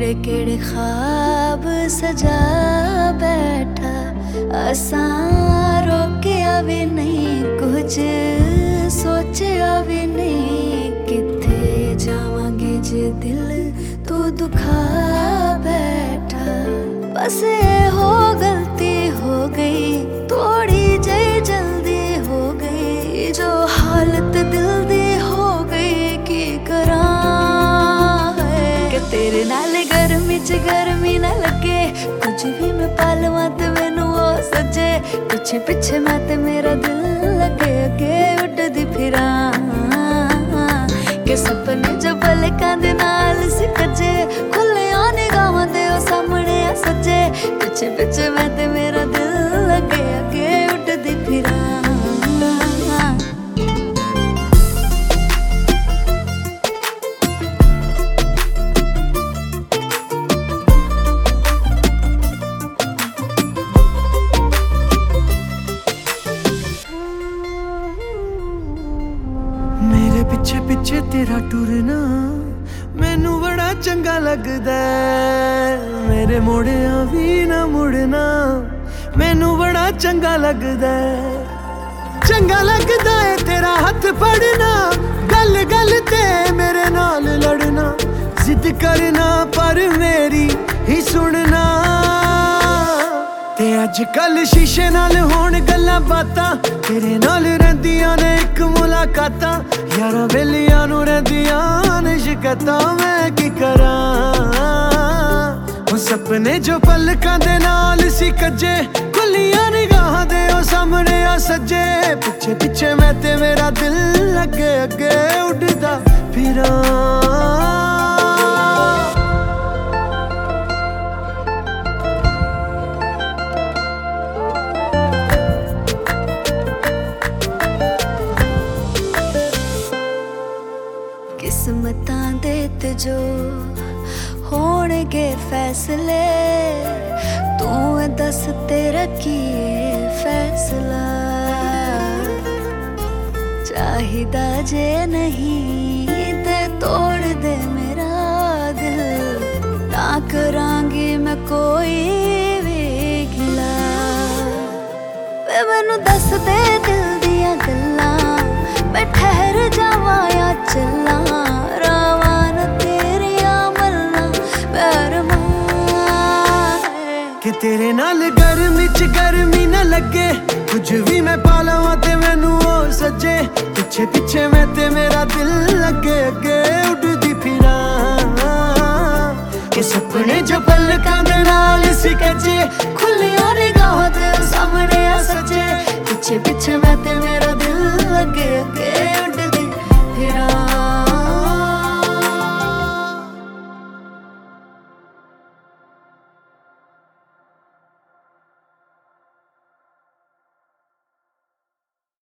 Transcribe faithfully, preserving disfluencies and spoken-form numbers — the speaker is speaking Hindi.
केड़े केड़े ख्वाब सजा बैठा, असां रोकिया भी नहीं, कुछ सोचिया भी नहीं। किथे जावांगे जे दिल तू दुखा बैठा। बस ये हो गलती हो गई, थोड़ी जई जल्दी हो गई, जो हालत दिल दी हो गई की करा है। तेरे नाल गर्मी च गर्मी न लगे, कुछ भी मैं पालवा ते मैनू ओ सजे। पिछे पिछे मैं ते मेरा दिल लगे अगे उड़दी फिरा, के सपने जो पलकां दे नाल सिकजे, खुलिया निगाहां दे ओ सामने आ सजे। पिछे पिछे मैं ते मेरा दिल लगे अगे उड़दी फिरा। मेरे पिछे पिछे तेरा टुरना मैनू बड़ा चंगा लगदा है। मेरे मोड़िया भी ना मुड़ना मैनू बड़ा चंगा लगदा है। चंगा लगदा है तेरा हथ फड़ना, गल गल ते मेरे नाल लड़ना, जिद करना पर मेरी ही सुनना। ते अजकल शीशे नाल होण गल्लां बातां, तेरे नाल रहिंदियां ने इक मुलाकातां। यारां वेलियां नूं रहिंदियां ने शिकायतां, मैं की करां। ओ सपने जो पलकां दे नाल सी कज्जे, खुलियां निगाहां दे ओ सामने आ सज्जे। पिछे पिछे मैं ते मेरा दिल अगे अगे उड़दा फिरां। किस्मतां दे ते जो होणगे फैसले, तू दस तेरा की फैसला। चाहिदा जे नहीं ते तोड़ दे मेरा दिल, ना करांगी मैं कोई भी गिला। वे मैनू दस दे दिल दियां गल्लां, मैं ठहर जावां या चला। कि तेरे नाल गर्मी च गर्मी न लगे, कुछ भी मैं पालवा ते मैनू ओ सजे। पिछे पिछे मैं ते मेरा दिल लगे अगे उड़दी फिरा, के सपने जो पलकां दे नाल सी कजे, खुलियां निगाहां दे सामने आ सजे। पिछे पिछे मैं ते